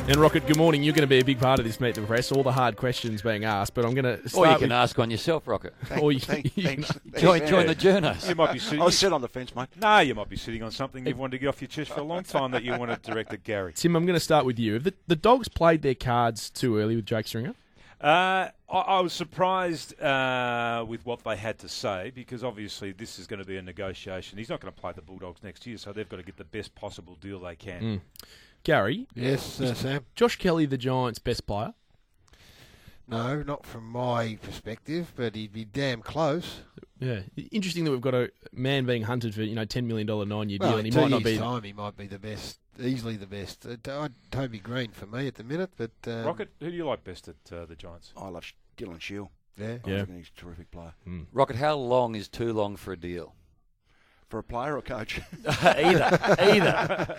And Rocket, good morning. You're going to be a big part of this Meet the Press. All the hard questions being asked, but I'm going to start. Or you can ask one yourself, Rocket. Thanks. Join the journos. You might be sitting. I'll sit on the fence, mate. No, you might be sitting on something you've wanted to get off your chest for a long time that you want to direct at Gary. Tim, I'm going to start with you. Have the Dogs played their cards too early with Jake Stringer? I was surprised with what they had to say, because obviously this is going to be a negotiation. He's not going to play the Bulldogs next year, so they've got to get the best possible deal they can. Gary? Yes, Sam? Josh Kelly, the Giants' best player? No, not from my perspective, but he'd be damn close. Yeah. Interesting that we've got a man being hunted for, $10 million 9-year deal, and he in might 2 not years' be. time, he might be the best, easily the best. Toby Green for me at the minute, but... Rocket, who do you like best at the Giants? I love Dylan Shield. Yeah. I think he's a terrific player. Rocket, how long is too long for a deal? For a player or a coach? Either.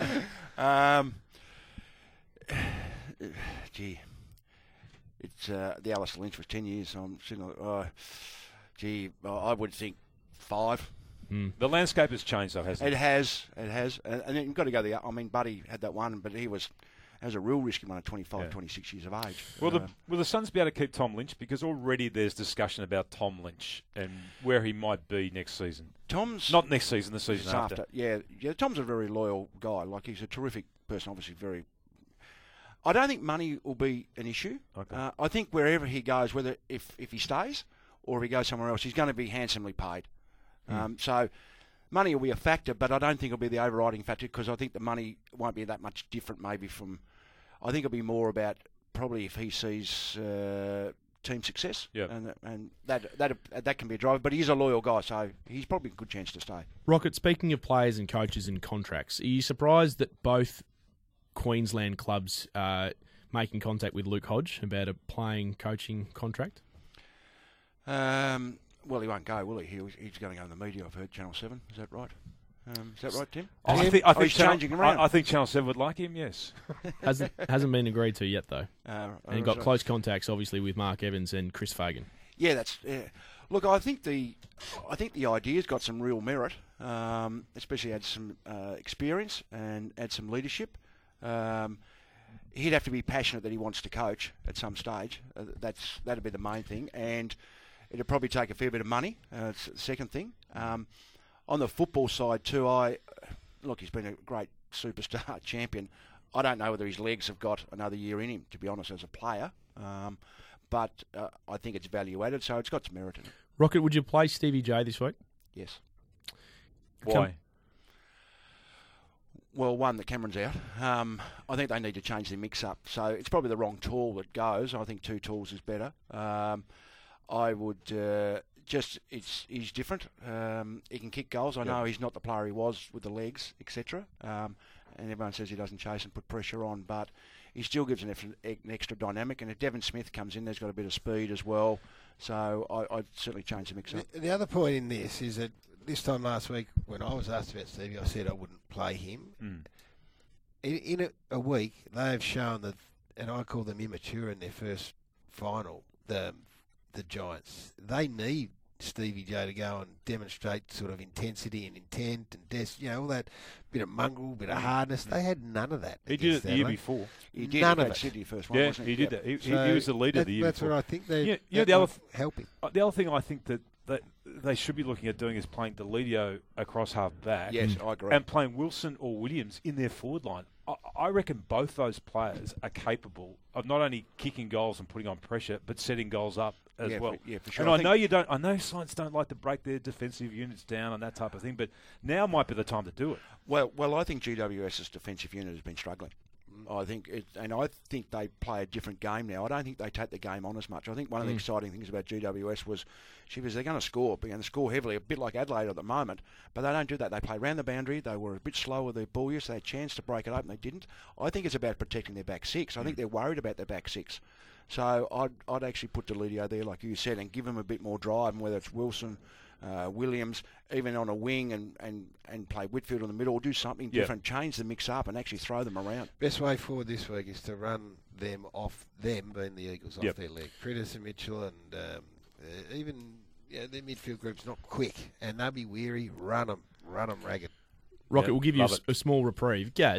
Gee, it's the Alistair Lynch was 10 years. So I'm sitting like, I would think 5. The landscape has changed, though, hasn't it? It has, and then you've got to go the. I mean, Buddy had that one, but he was a real risky one at 25, 26 years of age. Will the Suns be able to keep Tom Lynch? Because already there's discussion about Tom Lynch and where he might be next season. Not next season, the season after. Yeah. Tom's a very loyal guy. Like, he's a terrific person, obviously very. I don't think money will be an issue. Okay. I think wherever he goes, whether if he stays or if he goes somewhere else, he's going to be handsomely paid. So money will be a factor, but I don't think it'll be the overriding factor, because I think the money won't be that much different maybe from... I think it'll be more about probably if he sees team success, and that can be a driver. But he's a loyal guy, so he's probably a good chance to stay. Rocket, speaking of players and coaches and contracts, are you surprised that both Queensland clubs making contact with Luke Hodge about a playing coaching contract? Well, he won't go, will he? He's going to go in the media, I've heard, Channel 7. Is that right? Is that right, Tim? I think he's changing around. I think Channel 7 would like him, yes. Hasn't been agreed to yet, though. And he got close contacts, obviously, with Mark Evans and Chris Fagan. Yeah, Look, I think the idea's got some real merit, especially add some experience and add some leadership. He'd have to be passionate that he wants to coach at some stage. That'd be the main thing, and it'd probably take a fair bit of money. It's the second thing. On the football side too, he's been a great superstar champion. I don't know whether his legs have got another year in him, to be honest, as a player. But I think it's value added, so it's got some merit in it. Rocket, would you play Stevie J this week? Yes. Why? Well, one, that Cameron's out. I think they need to change their mix-up. So it's probably the wrong tool that goes. I think 2 tools is better. I would he's different. He can kick goals. I know he's not the player he was with the legs, etc. And everyone says he doesn't chase and put pressure on, but he still gives an extra dynamic. And if Devon Smith comes in, there's got a bit of speed as well. So I'd certainly change the mix-up. The other point in this is that this time last week, when I was asked about Stevie, I said I wouldn't play him. In a week, they have shown that, and I call them immature in their first final, the Giants. They need Stevie J to go and demonstrate sort of intensity and intent and all that bit of mongrel, bit of hardness. They had none of that. He did it the year before. He did. None of it. Sydney first one, Yeah, wasn't he did that. He was the leader the year that's before. what I think they help him. The other thing I think that they should be looking at doing is playing Deledio across half back. Yes, I agree. And playing Wilson or Williams in their forward line. I reckon both those players are capable of not only kicking goals and putting on pressure, but setting goals up as well. For sure. And I know Saints don't like to break their defensive units down and that type of thing, but now might be the time to do it. Well, I think GWS's defensive unit has been struggling. I think they play a different game now. I don't think they take the game on as much. I think one of the exciting things about GWS was they're going to score, but they're going to score heavily, a bit like Adelaide at the moment, but they don't do that. They play around the boundary. They were a bit slow with their ball use. They had a chance to break it open. They didn't. I think it's about protecting their back six. I think they're worried about their back six. So I'd actually put Deledio there, like you said, and give him a bit more drive, and whether it's Wilson, Williams, even on a wing and play Whitfield in the middle, or do something different, change the mix up and actually throw them around. Best way forward this week is to run them off, them being the Eagles, off their leg. Critters and Mitchell and even their midfield group's not quick, and they'll be weary. Run them ragged. Rocket will give you a small reprieve. Gaz,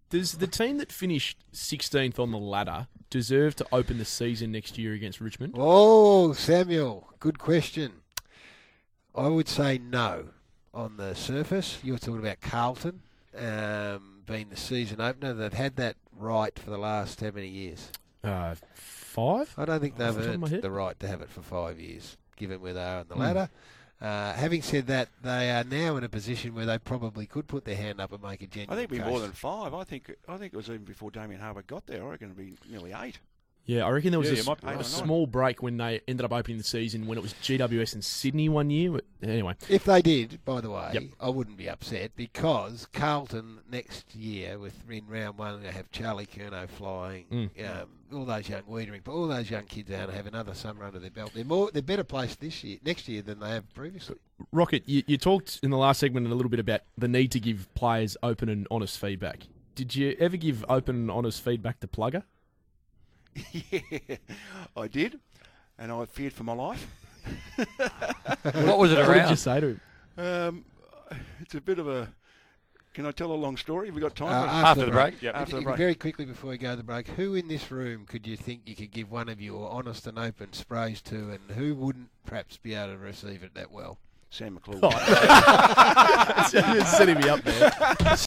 Does the team that finished 16th on the ladder deserve to open the season next year against Richmond? Oh, Samuel, good question. I would say no. On the surface, you were talking about Carlton being the season opener. They've had that right for the last how many years? 5? I don't think they've Off the top of my earned head. the right to have it for 5 years, given where they are on the ladder. Having said that, they are now in a position where they probably could put their hand up and make a genuine I think it'd be case. more than 5. I think it was even before Damien Harbour got there. I reckon it'd be nearly 8. Yeah, I reckon there was Yeah, a you might be a right. small break when they ended up opening the season when it was GWS and Sydney one year. But anyway, If they did, by the way, Yep. I wouldn't be upset because Carlton next year, in round one, they have Charlie Curnow flying, all those young Wiedering, but all those young kids are going to have another summer under their belt. They're better placed next year than they have previously. Rocket, you talked in the last segment a little bit about the need to give players open and honest feedback. Did you ever give open and honest feedback to Plugger? Yeah, I did, and I feared for my life. What was it What did you around? say to him? It's a bit of a... Can I tell a long story? Have we got time? After the break? Yep. After the break. Very quickly before we go to the break, who in this room could you think you could give one of your honest and open sprays to, and who wouldn't perhaps be able to receive it that well? Sam McClure. Setting me up there.